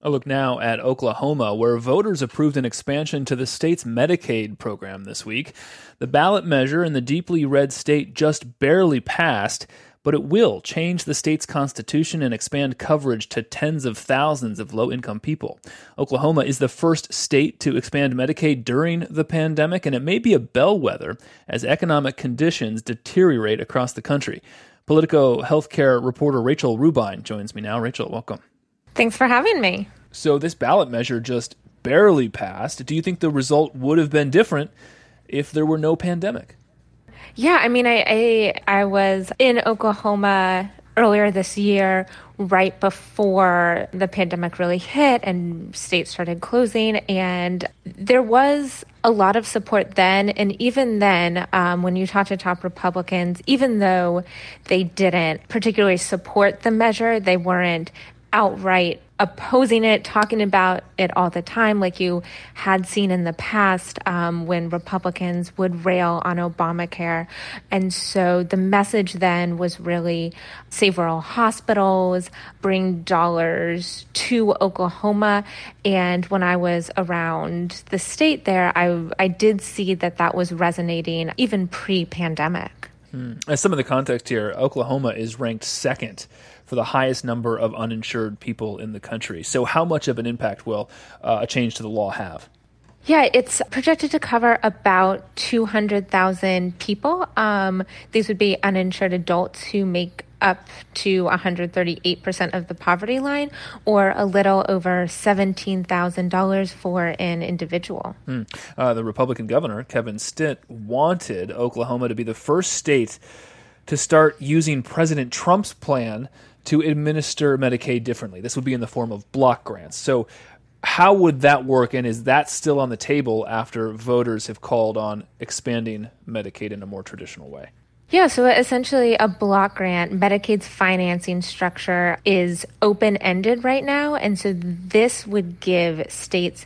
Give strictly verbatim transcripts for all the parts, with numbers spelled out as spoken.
A look now at Oklahoma, where voters approved an expansion to the state's Medicaid program this week. The ballot measure in the deeply red state just barely passed, but it will change the state's constitution and expand coverage to tens of thousands of low-income people. Oklahoma is the first state to expand Medicaid during the pandemic, and it may be a bellwether as economic conditions deteriorate across the country. Politico healthcare reporter Rachel Rubine joins me now. Rachel, welcome. Thanks for having me. So this ballot measure just barely passed. Do you think the result would have been different if there were no pandemic? Yeah, I mean, I, I, I was in Oklahoma earlier this year, right before the pandemic really hit and states started closing. And there was a lot of support then. And even then, um, when you talk to top Republicans, even though they didn't particularly support the measure, they weren't outright opposing it, talking about it all the time, like you had seen in the past um, when Republicans would rail on Obamacare. And so the message then was really save rural hospitals, bring dollars to Oklahoma. And when I was around the state there, I, I did see that that was resonating even pre-pandemic. Hmm. As some of the context here, Oklahoma is ranked second for the highest number of uninsured people in the country. So how much of an impact will uh, a change to the law have? Yeah, it's projected to cover about two hundred thousand people. Um, these would be uninsured adults who make up to one hundred thirty-eight percent of the poverty line, or a little over seventeen thousand dollars for an individual. Hmm. Uh, the Republican governor, Kevin Stitt, wanted Oklahoma to be the first state to start using President Trump's plan to administer Medicaid differently. This would be in the form of block grants. So how would that work, and is that still on the table after voters have called on expanding Medicaid in a more traditional way? Yeah, so essentially a block grant, Medicaid's financing structure is open-ended right now, and so this would give states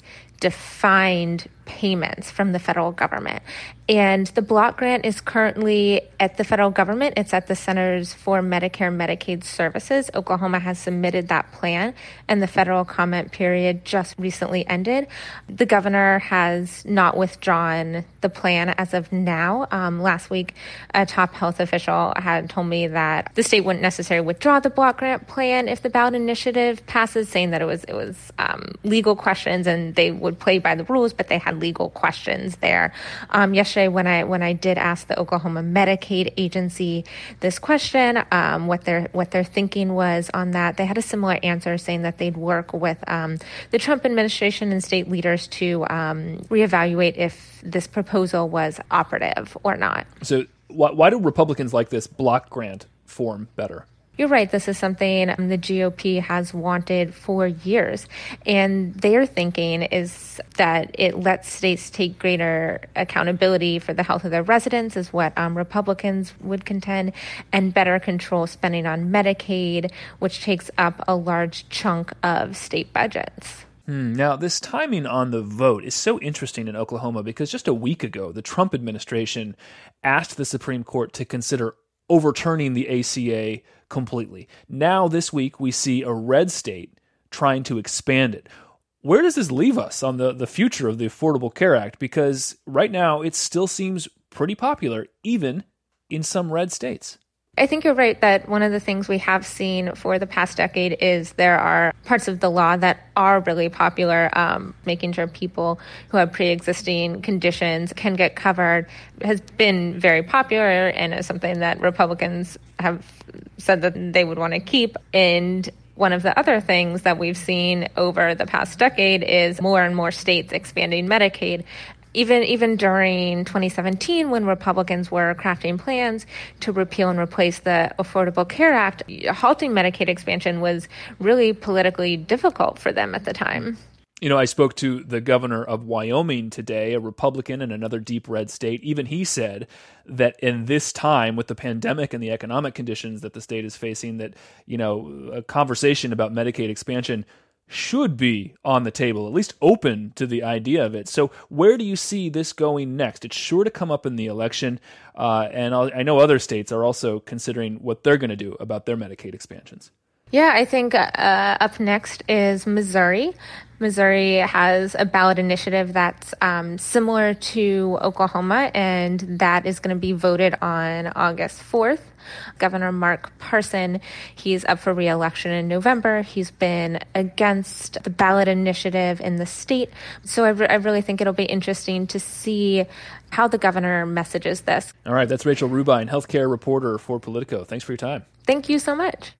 defined payments from the federal government. And the block grant is currently at the federal government. It's at the Centers for Medicare and Medicaid Services. Oklahoma has submitted that plan, and the federal comment period just recently ended. The governor has not withdrawn the plan as of now. Um, last week, a top health official had told me that the state wouldn't necessarily withdraw the block grant plan if the ballot initiative passes, saying that it was it was um, legal questions and they would play by the rules, but they had legal questions there. Um, yesterday, when I when I did ask the Oklahoma Medicaid agency this question, um, what their what their thinking was on that, they had a similar answer, saying that they'd work with um, the Trump administration and state leaders to um, reevaluate if this proposal was operative or not. So why, why do Republicans like this block grant form better? You're right. This is something the G O P has wanted for years. And their thinking is that it lets states take greater accountability for the health of their residents, is what um, Republicans would contend, and better control spending on Medicaid, which takes up a large chunk of state budgets. Hmm. Now, this timing on the vote is so interesting in Oklahoma because just a week ago, the Trump administration asked the Supreme Court to consider overturning the A C A completely. Now, this week, we see a red state trying to expand it. Where does this leave us on the, the future of the Affordable Care Act? Because right now, it still seems pretty popular, even in some red states. I think you're right that one of the things we have seen for the past decade is there are parts of the law that are really popular, um, making sure people who have pre-existing conditions can get covered has been very popular and is something that Republicans have said that they would want to keep. And one of the other things that we've seen over the past decade is more and more states expanding Medicaid. Even even during twenty seventeen, when Republicans were crafting plans to repeal and replace the Affordable Care Act, halting Medicaid expansion was really politically difficult for them at the time. You know, I spoke to the governor of Wyoming today, a Republican in another deep red state. Even he said that in this time with the pandemic and the economic conditions that the state is facing, that, you know, a conversation about Medicaid expansion should be on the table, at least open to the idea of it. So where do you see this going next? It's sure to come up in the election, uh, and I'll, I know other states are also considering what they're going to do about their Medicaid expansions. Yeah, I think uh, up next is Missouri. Missouri has a ballot initiative that's um, similar to Oklahoma, and that is going to be voted on August fourth. Governor Mark Parson, he's up for re-election in November. He's been against the ballot initiative in the state. So I, re- I really think it'll be interesting to see how the governor messages this. All right, that's Rachel Rubine, healthcare reporter for Politico. Thanks for your time. Thank you so much.